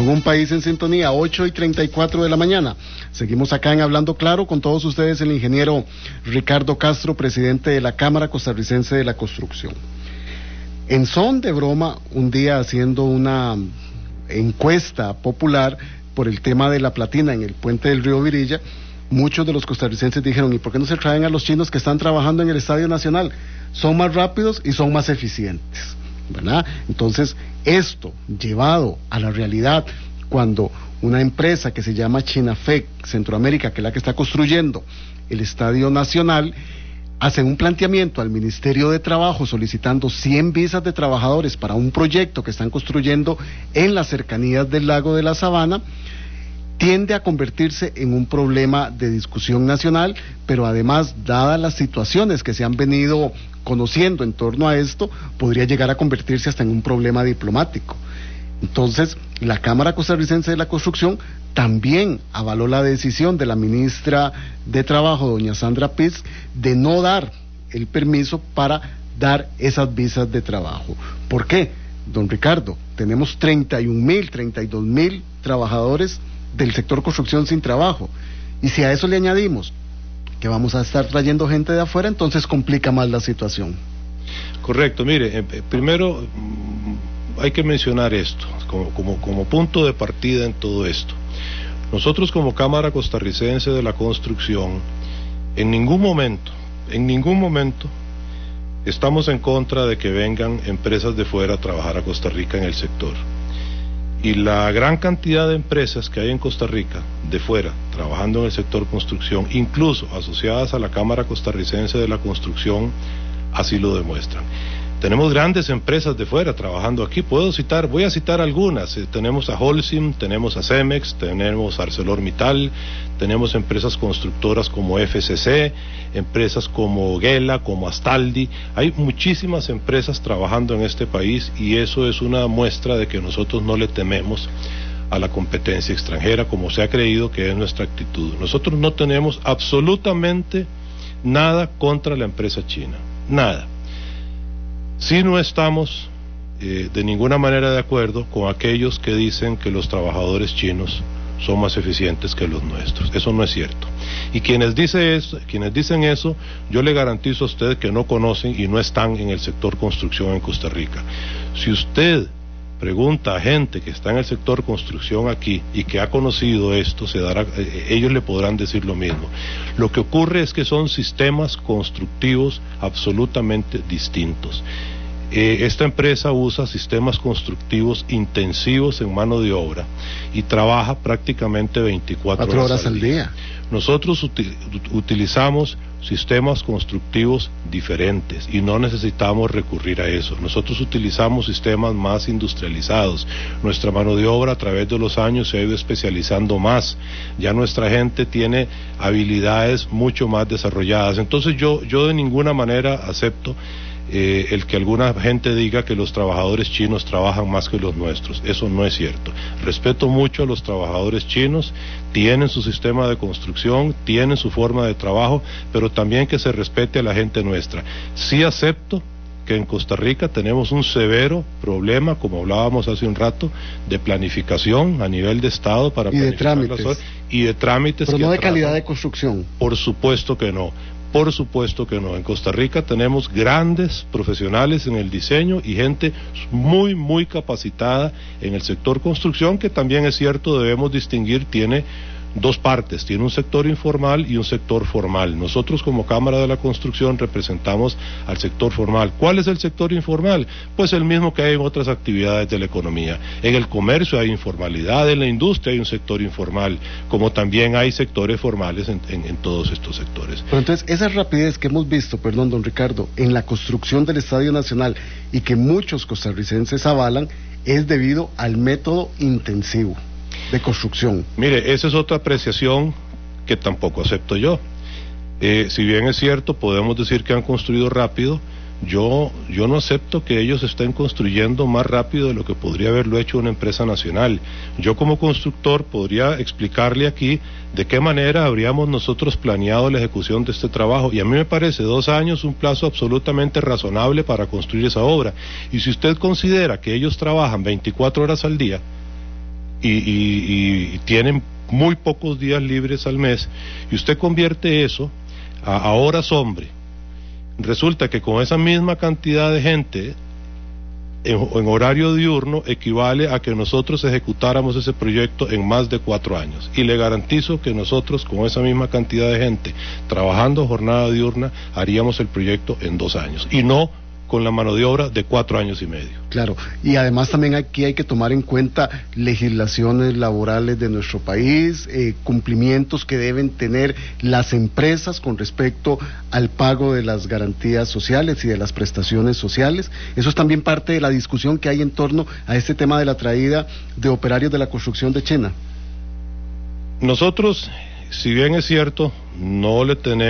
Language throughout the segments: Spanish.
con un país en sintonía, 8:34 de la mañana. Seguimos acá en Hablando Claro con todos ustedes, el ingeniero Ricardo Castro, presidente de la Cámara Costarricense de la Construcción. En son de broma, un día haciendo una encuesta popular por el tema de la platina en el puente del río Virilla, muchos de los costarricenses dijeron, ¿y por qué no se traen a los chinos que están trabajando en el Estadio Nacional? Son más rápidos y son más eficientes, ¿verdad? Entonces, esto llevado a la realidad, cuando una empresa que se llama Chinafec Centroamérica, que es la que está construyendo el Estadio Nacional, hace un planteamiento al Ministerio de Trabajo solicitando 100 visas de trabajadores para un proyecto que están construyendo en las cercanías del lago de la Sabana, tiende a convertirse en un problema de discusión nacional, pero además, dadas las situaciones que se han venido conociendo en torno a esto, podría llegar a convertirse hasta en un problema diplomático. Entonces, la Cámara Costarricense de la Construcción también avaló la decisión de la ministra de Trabajo, doña Sandra Piz, de no dar el permiso para dar esas visas de trabajo. ¿Por qué? Don Ricardo, tenemos 32,000 trabajadores del sector construcción sin trabajo, y si a eso le añadimos que vamos a estar trayendo gente de afuera, entonces complica más la situación. Correcto, mire, primero hay que mencionar esto como punto de partida en todo esto. Nosotros como Cámara Costarricense de la Construcción, en ningún momento estamos en contra de que vengan empresas de fuera a trabajar a Costa Rica en el sector. Y la gran cantidad de empresas que hay en Costa Rica, de fuera, trabajando en el sector construcción, incluso asociadas a la Cámara Costarricense de la Construcción, así lo demuestran. Tenemos grandes empresas de fuera trabajando aquí, voy a citar algunas. Tenemos a Holcim, tenemos a Cemex, tenemos a ArcelorMittal, tenemos empresas constructoras como FCC, empresas como Gela, como Astaldi. Hay muchísimas empresas trabajando en este país, y eso es una muestra de que nosotros no le tememos a la competencia extranjera, como se ha creído que es nuestra actitud. Nosotros no tenemos absolutamente nada contra la empresa china, nada. Sí, no estamos de ninguna manera de acuerdo con aquellos que dicen que los trabajadores chinos son más eficientes que los nuestros. Eso no es cierto. Y quienes dicen eso, yo le garantizo a usted que no conocen y no están en el sector construcción en Costa Rica. Si usted pregunta a gente que está en el sector construcción aquí y que ha conocido esto, ellos le podrán decir lo mismo. Lo que ocurre es que son sistemas constructivos absolutamente distintos. Esta empresa usa sistemas constructivos intensivos en mano de obra y trabaja prácticamente 24 horas al día. Nosotros utilizamos sistemas constructivos diferentes y no necesitamos recurrir a eso. Nosotros utilizamos sistemas más industrializados. Nuestra mano de obra a través de los años se ha ido especializando más. Ya nuestra gente tiene habilidades mucho más desarrolladas. Entonces yo de ninguna manera acepto el que alguna gente diga que los trabajadores chinos trabajan más que los nuestros. Eso no es cierto. Respeto mucho a los trabajadores chinos, tienen su sistema de construcción, tienen su forma de trabajo, pero también que se respete a la gente nuestra. Sí acepto que en Costa Rica tenemos un severo problema, como hablábamos hace un rato, de planificación a nivel de Estado para planificar las obras y de trámites. Pero no de calidad de construcción. Por supuesto que no. Por supuesto que no. En Costa Rica tenemos grandes profesionales en el diseño y gente muy, muy capacitada en el sector construcción, que también es cierto, debemos distinguir, tiene dos partes, tiene un sector informal y un sector formal. Nosotros como Cámara de la Construcción representamos al sector formal. ¿Cuál es el sector informal? Pues el mismo que hay en otras actividades de la economía. En el comercio hay informalidad, en la industria hay un sector informal, como también hay sectores formales en todos estos sectores. Pero entonces, esa rapidez que hemos visto, perdón, don Ricardo, en la construcción del Estadio Nacional y que muchos costarricenses avalan, es debido al método intensivo de construcción. Mire, esa es otra apreciación que tampoco acepto yo. Si bien es cierto, podemos decir que han construido rápido, yo no acepto que ellos estén construyendo más rápido de lo que podría haberlo hecho una empresa nacional. Yo como constructor podría explicarle aquí de qué manera habríamos nosotros planeado la ejecución de este trabajo, y a mí me parece 2 años un plazo absolutamente razonable para construir esa obra. Y si usted considera que ellos trabajan 24 horas al día, y tienen muy pocos días libres al mes, y usted convierte eso a horas hombre, resulta que con esa misma cantidad de gente en horario diurno equivale a que nosotros ejecutáramos ese proyecto en más de 4 años, y le garantizo que nosotros con esa misma cantidad de gente trabajando jornada diurna haríamos el proyecto en 2 años, y no con la mano de obra de 4 años y medio. Claro, y además también aquí hay que tomar en cuenta legislaciones laborales de nuestro país, cumplimientos que deben tener las empresas con respecto al pago de las garantías sociales y de las prestaciones sociales. Eso es también parte de la discusión que hay en torno a este tema de la traída de operarios de la construcción de China. Nosotros, si bien es cierto, no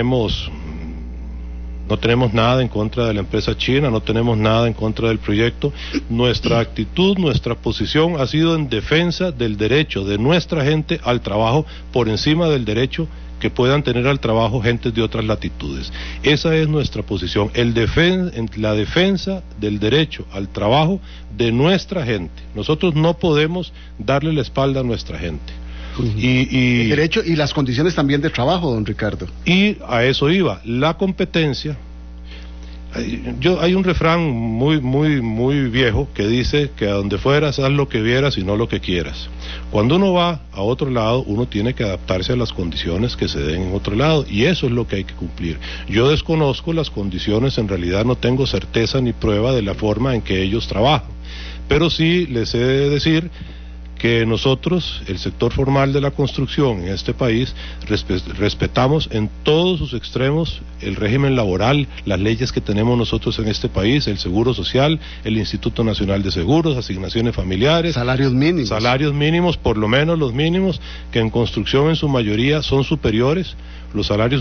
tenemos nada en contra de la empresa china, no tenemos nada en contra del proyecto. Nuestra actitud, nuestra posición ha sido en defensa del derecho de nuestra gente al trabajo por encima del derecho que puedan tener al trabajo gentes de otras latitudes. Esa es nuestra posición, la defensa del derecho al trabajo de nuestra gente. Nosotros no podemos darle la espalda a nuestra gente. El derecho y las condiciones también de trabajo, don Ricardo. Y a eso iba, la competencia. Hay un refrán muy viejo que dice que a donde fueras haz lo que vieras y no lo que quieras. Cuando uno va a otro lado, uno tiene que adaptarse a las condiciones que se den en otro lado, y eso es lo que hay que cumplir. Yo desconozco las condiciones, en realidad no tengo certeza ni prueba de la forma en que ellos trabajan, pero sí les he de decir que nosotros, el sector formal de la construcción en este país, respetamos en todos sus extremos el régimen laboral, las leyes que tenemos nosotros en este país, el Seguro Social, el Instituto Nacional de Seguros, asignaciones familiares, salarios mínimos, por lo menos los mínimos, que en construcción en su mayoría son superiores, los salarios